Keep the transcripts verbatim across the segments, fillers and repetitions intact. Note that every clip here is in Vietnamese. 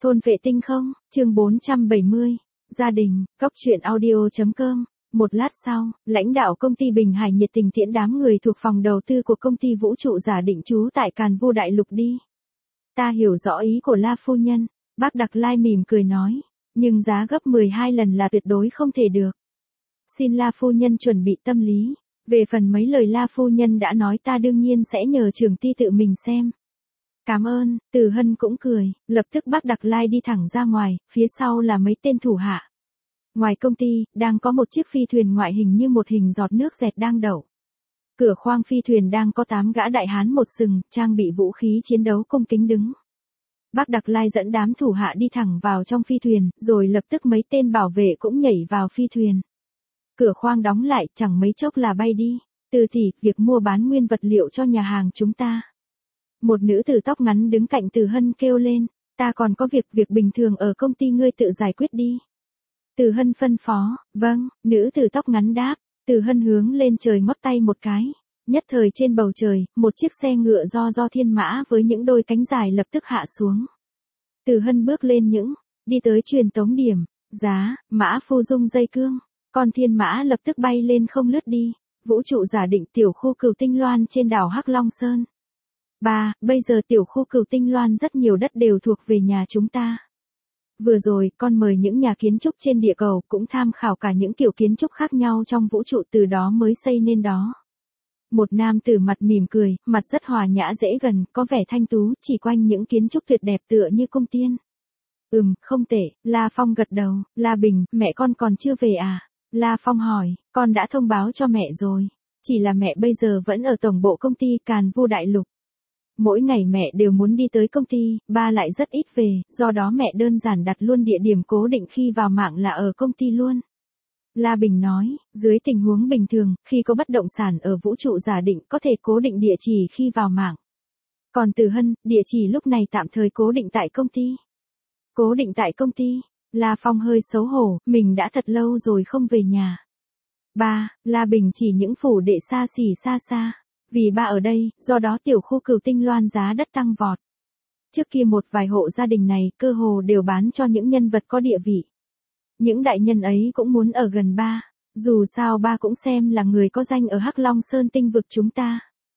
Thôn vệ tinh không, chương bốn trăm bảy mươi, gia đình, cốc truyện audio.com. Một lát sau, lãnh đạo công ty Bình Hải nhiệt tình tiễn đám người thuộc phòng đầu tư của công ty vũ trụ giả định trú tại Càn Vu Đại Lục đi. Ta hiểu rõ ý của La phu nhân, bác Đặc Lai mỉm cười nói, nhưng giá gấp mười hai lần là tuyệt đối không thể được. Xin La phu nhân chuẩn bị tâm lý, về phần mấy lời La phu nhân đã nói ta đương nhiên sẽ nhờ trưởng ty tự mình xem. Cảm ơn, Từ Hân cũng cười, lập tức bác Đặc Lai đi thẳng ra ngoài, phía sau là mấy tên thủ hạ. Ngoài công ty, đang có một chiếc phi thuyền ngoại hình như một hình giọt nước dẹt đang đậu. Cửa khoang phi thuyền đang có tám gã đại hán một sừng, trang bị vũ khí chiến đấu cung kính đứng. Bác Đặc Lai dẫn đám thủ hạ đi thẳng vào trong phi thuyền, rồi lập tức mấy tên bảo vệ cũng nhảy vào phi thuyền. Cửa khoang đóng lại, chẳng mấy chốc là bay đi. Từ tỷ, việc mua bán nguyên vật liệu cho nhà hàng chúng ta. Một nữ tử tóc ngắn đứng cạnh Từ Hân kêu lên, ta còn có việc, việc bình thường ở công ty ngươi tự giải quyết đi. Từ Hân phân phó, vâng, nữ tử tóc ngắn đáp. Từ Hân hướng lên trời ngoắc tay một cái. Nhất thời trên bầu trời, một chiếc xe ngựa do do thiên mã với những đôi cánh dài lập tức hạ xuống. Từ Hân bước lên những, đi tới truyền tống điểm, giá, mã phu dung dây cương. Con thiên mã lập tức bay lên không lướt đi. Vũ trụ giả định tiểu khu Cửu Tinh Loan trên đảo Hắc Long Sơn. Ba, bây giờ tiểu khu Cửu Tinh Loan rất nhiều đất đều thuộc về nhà chúng ta. Vừa rồi, con mời những nhà kiến trúc trên địa cầu cũng tham khảo cả những kiểu kiến trúc khác nhau trong vũ trụ từ đó mới xây nên đó. Một nam tử mặt mỉm cười, mặt rất hòa nhã dễ gần, có vẻ thanh tú, chỉ quanh những kiến trúc tuyệt đẹp tựa như cung tiên. Ừm, không tệ, La Phong gật đầu, La Bình, mẹ con còn chưa về à? La Phong hỏi, con đã thông báo cho mẹ rồi, chỉ là mẹ bây giờ vẫn ở tổng bộ công ty Càn Vu Đại Lục. Mỗi ngày mẹ đều muốn đi tới công ty, ba lại rất ít về, do đó mẹ đơn giản đặt luôn địa điểm cố định khi vào mạng là ở công ty luôn. La Bình nói, dưới tình huống bình thường, khi có bất động sản ở vũ trụ giả định có thể cố định địa chỉ khi vào mạng. Còn Từ Hân, địa chỉ lúc này tạm thời cố định tại công ty. Cố định tại công ty, La Phong hơi xấu hổ, mình đã thật lâu rồi không về nhà. Ba, La Bình chỉ những phủ đệ xa xỉ xa xa. Vì ba ở đây, do đó tiểu khu Cửu Tinh Loan giá đất tăng vọt. Trước kia một vài hộ gia đình này cơ hồ đều bán cho những nhân vật có địa vị. Những đại nhân ấy cũng muốn ở gần ba, dù sao ba cũng xem là người có danh ở Hắc Long Sơn tinh vực chúng ta.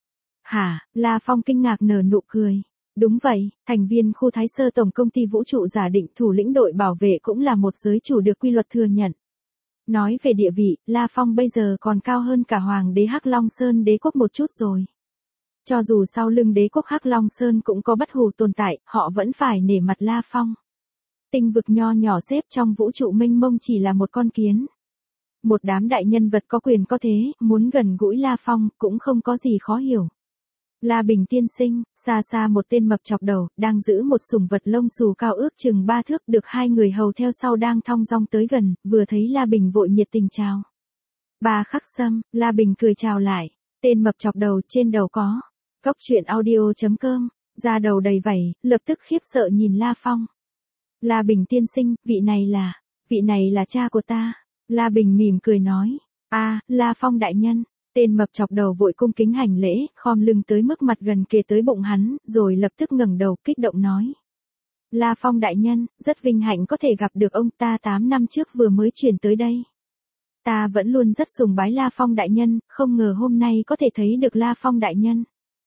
Hả, La Phong kinh ngạc nở nụ cười. Đúng vậy, thành viên khu Thái Sơ Tổng công ty vũ trụ giả định thủ lĩnh đội bảo vệ cũng là một giới chủ được quy luật thừa nhận. Nói về địa vị, La Phong bây giờ còn cao hơn cả Hoàng đế Hắc Long Sơn đế quốc một chút rồi. Cho dù sau lưng đế quốc Hắc Long Sơn cũng có bất hủ tồn tại, họ vẫn phải nể mặt La Phong. Tinh vực nho nhỏ xếp trong vũ trụ mênh mông chỉ là một con kiến. Một đám đại nhân vật có quyền có thế, muốn gần gũi La Phong cũng không có gì khó hiểu. La Bình tiên sinh, xa xa một tên mập chọc đầu, đang giữ một sủng vật lông xù cao ước chừng ba thước được hai người hầu theo sau đang thong dong tới gần, vừa thấy La Bình vội nhiệt tình chào. Ba Khắc Sâm, La Bình cười chào lại, tên mập chọc đầu trên đầu có, cốc truyện audio.com, da đầu đầy vảy, lập tức khiếp sợ nhìn La Phong. La Bình tiên sinh, vị này là, vị này là cha của ta. La Bình mỉm cười nói, a, La Phong đại nhân. Tên mập chọc đầu vội cung kính hành lễ, khom lưng tới mức mặt gần kề tới bụng hắn, rồi lập tức ngẩng đầu kích động nói. La Phong đại nhân, rất vinh hạnh có thể gặp được ông, ta tám năm trước vừa mới chuyển tới đây. Ta vẫn luôn rất sùng bái La Phong đại nhân, không ngờ hôm nay có thể thấy được La Phong đại nhân.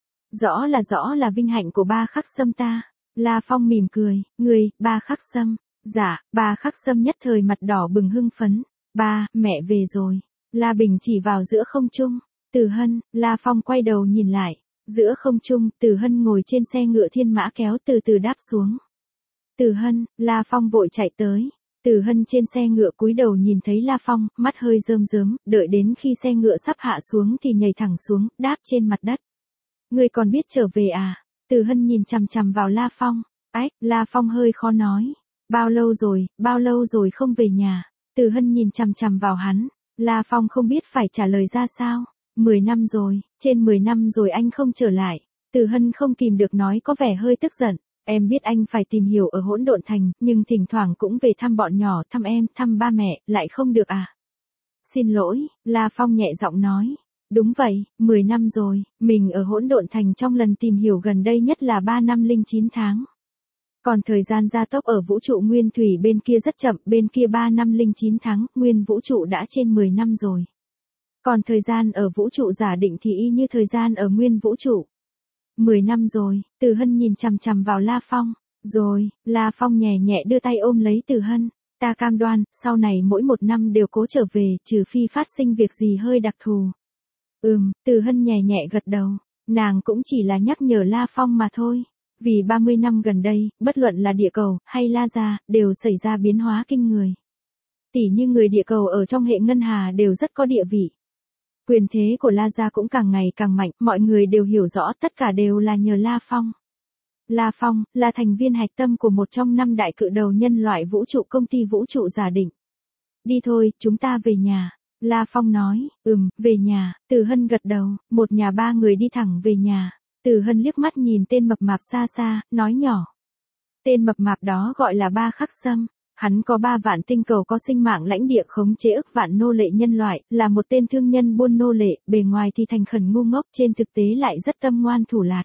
Rõ là rõ là vinh hạnh của Ba Khắc Sâm ta. La Phong mỉm cười, người, Ba Khắc Sâm. Dạ, Ba Khắc Sâm nhất thời mặt đỏ bừng hưng phấn. Ba, mẹ về rồi. La Bình chỉ vào giữa không trung. Từ Hân, La Phong quay đầu nhìn lại. Giữa không trung, Từ Hân ngồi trên xe ngựa thiên mã kéo từ từ đáp xuống. Từ Hân, La Phong vội chạy tới. Từ Hân trên xe ngựa cúi đầu nhìn thấy La Phong, mắt hơi rơm rớm, đợi đến khi xe ngựa sắp hạ xuống thì nhảy thẳng xuống, đáp trên mặt đất. Ngươi còn biết trở về à? Từ Hân nhìn chằm chằm vào La Phong. Ách, La Phong hơi khó nói. Bao lâu rồi, bao lâu rồi không về nhà? Từ Hân nhìn chằm chằm vào hắn. La Phong không biết phải trả lời ra sao. Mười năm rồi, trên mười năm rồi anh không trở lại. Từ Hân không kìm được nói có vẻ hơi tức giận. Em biết anh phải tìm hiểu ở Hỗn Độn Thành, nhưng thỉnh thoảng cũng về thăm bọn nhỏ, thăm em, thăm ba mẹ, lại không được à? Xin lỗi, La Phong nhẹ giọng nói. Đúng vậy, mười năm rồi, mình ở Hỗn Độn Thành trong lần tìm hiểu gần đây nhất là ba năm linh chín tháng. Còn thời gian gia tốc ở vũ trụ nguyên thủy bên kia rất chậm, bên kia ba năm linh chín tháng, nguyên vũ trụ đã trên mười năm rồi. Còn thời gian ở vũ trụ giả định thì y như thời gian ở nguyên vũ trụ. mười năm rồi, Từ Hân nhìn chằm chằm vào La Phong. Rồi, La Phong nhẹ nhẹ đưa tay ôm lấy Từ Hân. Ta cam đoan, sau này mỗi một năm đều cố trở về, trừ phi phát sinh việc gì hơi đặc thù. Ừm, Từ Hân nhẹ nhẹ gật đầu. Nàng cũng chỉ là nhắc nhở La Phong mà thôi. Vì ba mươi năm gần đây, bất luận là địa cầu, hay La Gia, đều xảy ra biến hóa kinh người. Tỉ như người địa cầu ở trong hệ ngân hà đều rất có địa vị. Quyền thế của La Gia cũng càng ngày càng mạnh, mọi người đều hiểu rõ tất cả đều là nhờ La Phong. La Phong, là thành viên hạch tâm của một trong năm đại cự đầu nhân loại vũ trụ công ty vũ trụ giả định. Đi thôi, chúng ta về nhà. La Phong nói, ừm, về nhà. Từ Hân gật đầu, một nhà ba người đi thẳng về nhà. Từ Hân liếc mắt nhìn tên mập mạp xa xa, nói nhỏ. Tên mập mạp đó gọi là Ba Khắc Sâm. Hắn có ba vạn tinh cầu có sinh mạng lãnh địa khống chế ức vạn nô lệ nhân loại, là một tên thương nhân buôn nô lệ, bề ngoài thì thành khẩn ngu ngốc, trên thực tế lại rất tâm ngoan thủ lạt.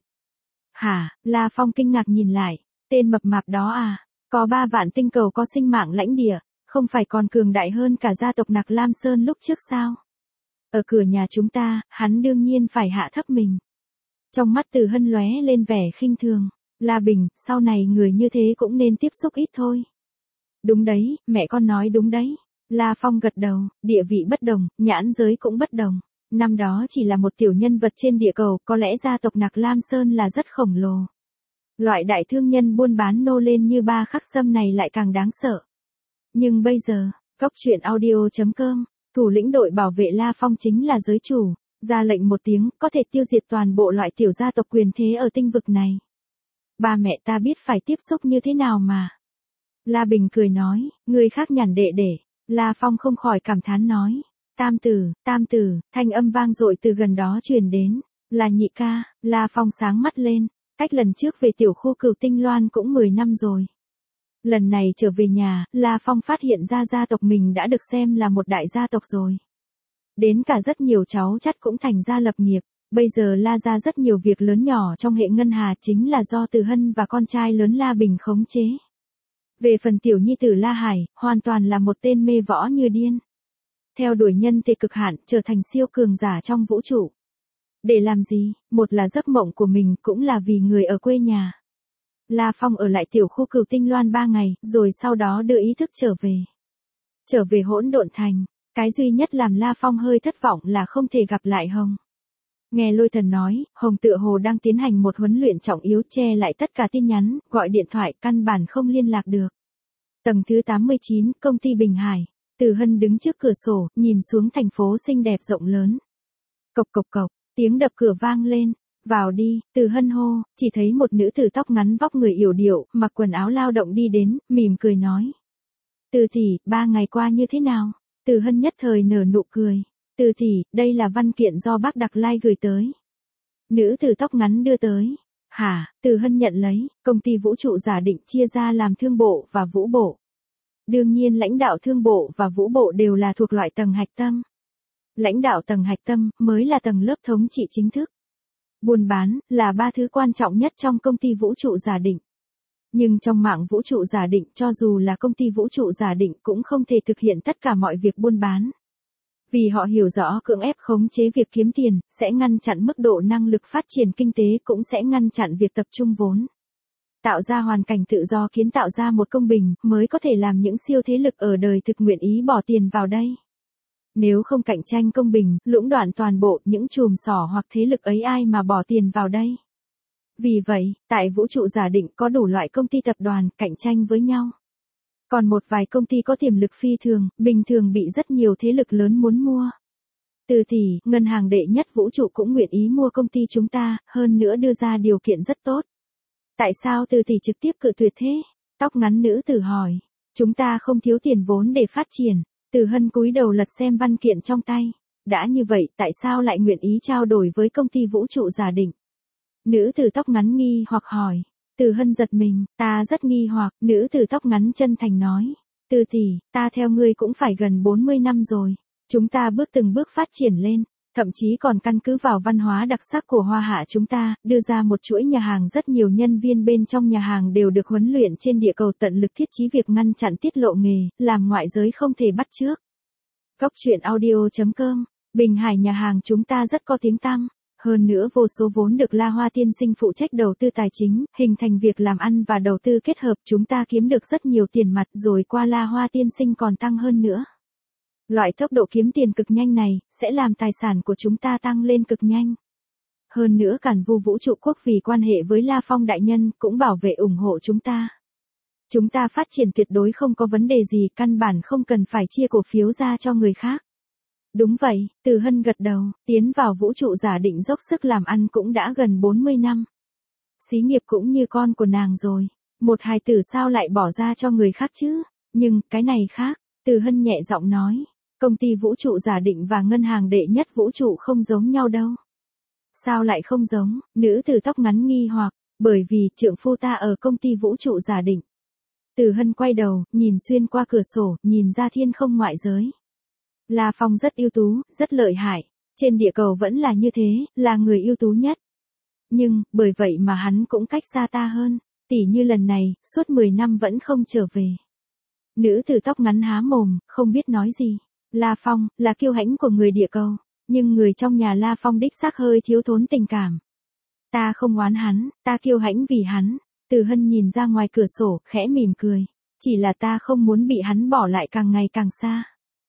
Hả? La Phong kinh ngạc nhìn lại, tên mập mạp đó à, có ba vạn tinh cầu có sinh mạng lãnh địa, không phải còn cường đại hơn cả gia tộc Nặc Lam Sơn lúc trước sao? Ở cửa nhà chúng ta, hắn đương nhiên phải hạ thấp mình. Trong mắt Từ Hân lóe lên vẻ khinh thường, La Bình, sau này người như thế cũng nên tiếp xúc ít thôi. Đúng đấy, mẹ con nói đúng đấy. La Phong gật đầu, địa vị bất đồng, nhãn giới cũng bất đồng. Năm đó chỉ là một tiểu nhân vật trên địa cầu, có lẽ gia tộc Nặc Lam Sơn là rất khổng lồ. Loại đại thương nhân buôn bán nô lên như Ba Khắc Sâm này lại càng đáng sợ. Nhưng bây giờ, Cốc truyện audio chấm com, thủ lĩnh đội bảo vệ La Phong chính là giới chủ, ra lệnh một tiếng, có thể tiêu diệt toàn bộ loại tiểu gia tộc quyền thế ở tinh vực này. Ba mẹ ta biết phải tiếp xúc như thế nào mà. La Bình cười nói, người khác nhàn đệ để. La Phong không khỏi cảm thán nói. Tam tử, tam tử, thanh âm vang dội từ gần đó truyền đến. Là nhị ca. La Phong sáng mắt lên. Cách lần trước về tiểu khu Cửu Tinh Loan cũng mười năm rồi. Lần này trở về nhà, La Phong phát hiện ra gia tộc mình đã được xem là một đại gia tộc rồi. Đến cả rất nhiều cháu chắt cũng thành gia lập nghiệp. Bây giờ La gia rất nhiều việc lớn nhỏ trong hệ ngân hà chính là do Từ Hân và con trai lớn La Bình khống chế. Về phần tiểu nhi tử La Hải, hoàn toàn là một tên mê võ như điên. Theo đuổi nhân thể cực hạn, trở thành siêu cường giả trong vũ trụ. Để làm gì? Một là giấc mộng của mình, cũng là vì người ở quê nhà. La Phong ở lại tiểu khu Cửu Tinh Loan ba ngày, rồi sau đó đưa ý thức trở về. Trở về Hỗn Độn Thành, cái duy nhất làm La Phong hơi thất vọng là không thể gặp lại Hồng. Nghe Lôi Thần nói, Hồng tựa hồ đang tiến hành một huấn luyện trọng yếu, che lại tất cả tin nhắn, gọi điện thoại, căn bản không liên lạc được. Tầng thứ tám mươi chín, công ty Bình Hải. Từ Hân đứng trước cửa sổ, nhìn xuống thành phố xinh đẹp rộng lớn. Cộc cộc cộc, tiếng đập cửa vang lên. Vào đi, Từ Hân hô, chỉ thấy một nữ tử tóc ngắn vóc người yểu điệu, mặc quần áo lao động đi đến, mỉm cười nói. Từ tỷ, ba ngày qua như thế nào? Từ Hân nhất thời nở nụ cười. Từ tỷ, đây là văn kiện do bác Đặc Lai gửi tới. Nữ tử tóc ngắn đưa tới. Hả? Từ Hân nhận lấy, công ty vũ trụ giả định chia ra làm thương bộ và vũ bộ. Đương nhiên lãnh đạo thương bộ và vũ bộ đều là thuộc loại tầng hạch tâm. Lãnh đạo tầng hạch tâm mới là tầng lớp thống trị chính thức. Buôn bán là ba thứ quan trọng nhất trong công ty vũ trụ giả định. Nhưng trong mạng vũ trụ giả định, cho dù là công ty vũ trụ giả định cũng không thể thực hiện tất cả mọi việc buôn bán. Vì họ hiểu rõ cưỡng ép khống chế việc kiếm tiền, sẽ ngăn chặn mức độ năng lực phát triển kinh tế, cũng sẽ ngăn chặn việc tập trung vốn. Tạo ra hoàn cảnh tự do, kiến tạo ra một công bình, mới có thể làm những siêu thế lực ở đời thực nguyện ý bỏ tiền vào đây. Nếu không cạnh tranh công bình, lũng đoạn toàn bộ những chùm xỏ hoặc thế lực ấy ai mà bỏ tiền vào đây. Vì vậy, tại vũ trụ giả định có đủ loại công ty tập đoàn cạnh tranh với nhau. Còn một vài công ty có tiềm lực phi thường, bình thường bị rất nhiều thế lực lớn muốn mua. Từ tỷ, ngân hàng đệ nhất vũ trụ cũng nguyện ý mua công ty chúng ta, hơn nữa đưa ra điều kiện rất tốt. Tại sao Từ tỷ trực tiếp cự tuyệt thế? Tóc ngắn nữ tử hỏi. Chúng ta không thiếu tiền vốn để phát triển. Từ Hân cúi đầu lật xem văn kiện trong tay. Đã như vậy, tại sao lại nguyện ý trao đổi với công ty vũ trụ giả định? Nữ tử tóc ngắn nghi hoặc hỏi. Từ Hân giật mình, ta rất nghi hoặc, nữ tử tóc ngắn chân thành nói. Từ tỷ, ta theo ngươi cũng phải gần bốn mươi năm rồi. Chúng ta bước từng bước phát triển lên. Thậm chí còn căn cứ vào văn hóa đặc sắc của Hoa Hạ chúng ta, đưa ra một chuỗi nhà hàng rất nhiều nhân viên bên trong nhà hàng đều được huấn luyện trên địa cầu tận lực thiết chí việc ngăn chặn tiết lộ nghề, làm ngoại giới không thể bắt chước. Cóc truyện audio chấm com, Bình Hải nhà hàng chúng ta rất có tiếng tăm. Hơn nữa vô số vốn được La Hoa tiên sinh phụ trách đầu tư tài chính, hình thành việc làm ăn và đầu tư kết hợp chúng ta kiếm được rất nhiều tiền mặt rồi qua La Hoa tiên sinh còn tăng hơn nữa. Loại tốc độ kiếm tiền cực nhanh này, sẽ làm tài sản của chúng ta tăng lên cực nhanh. Hơn nữa Cản Vu Vũ trụ quốc vì quan hệ với La Phong đại nhân cũng bảo vệ ủng hộ chúng ta. Chúng ta phát triển tuyệt đối không có vấn đề gì, căn bản không cần phải chia cổ phiếu ra cho người khác. Đúng vậy, Từ Hân gật đầu, tiến vào vũ trụ giả định dốc sức làm ăn cũng đã gần bốn mươi năm. Xí nghiệp cũng như con của nàng rồi, một hài tử sao lại bỏ ra cho người khác chứ, nhưng cái này khác, Từ Hân nhẹ giọng nói, công ty vũ trụ giả định và ngân hàng đệ nhất vũ trụ không giống nhau đâu. Sao lại không giống, nữ tử tóc ngắn nghi hoặc, bởi vì trượng phu ta ở công ty vũ trụ giả định. Từ Hân quay đầu, nhìn xuyên qua cửa sổ, nhìn ra thiên không ngoại giới. La Phong rất ưu tú, rất lợi hại. Trên địa cầu vẫn là như thế, là người ưu tú nhất. Nhưng, bởi vậy mà hắn cũng cách xa ta hơn. Tỉ như lần này, suốt mười năm vẫn không trở về. Nữ tử tóc ngắn há mồm, không biết nói gì. La Phong, là kiêu hãnh của người địa cầu. Nhưng người trong nhà La Phong đích xác hơi thiếu thốn tình cảm. Ta không oán hắn, ta kiêu hãnh vì hắn. Từ Hân nhìn ra ngoài cửa sổ, khẽ mỉm cười. Chỉ là ta không muốn bị hắn bỏ lại càng ngày càng xa.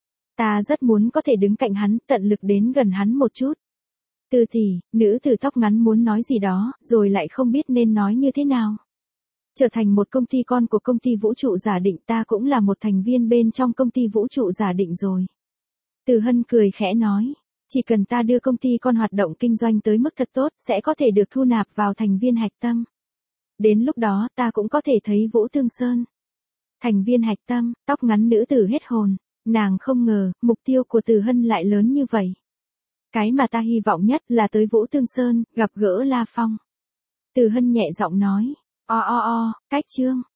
Ta rất muốn có thể đứng cạnh hắn, tận lực đến gần hắn một chút. Từ tỷ, nữ tử tóc ngắn muốn nói gì đó, rồi lại không biết nên nói như thế nào. Trở thành một công ty con của công ty vũ trụ giả định, ta cũng là một thành viên bên trong công ty vũ trụ giả định rồi. Từ Hân cười khẽ nói, chỉ cần ta đưa công ty con hoạt động kinh doanh tới mức thật tốt, sẽ có thể được thu nạp vào thành viên hạch tâm. Đến lúc đó, ta cũng có thể thấy Vũ Tương Sơn. Thành viên hạch tâm, tóc ngắn nữ tử hết hồn. Nàng không ngờ, mục tiêu của Từ Hân lại lớn như vậy. Cái mà ta hy vọng nhất là tới Vũ Tương Sơn, gặp gỡ La Phong. Từ Hân nhẹ giọng nói, o o o, cách chương.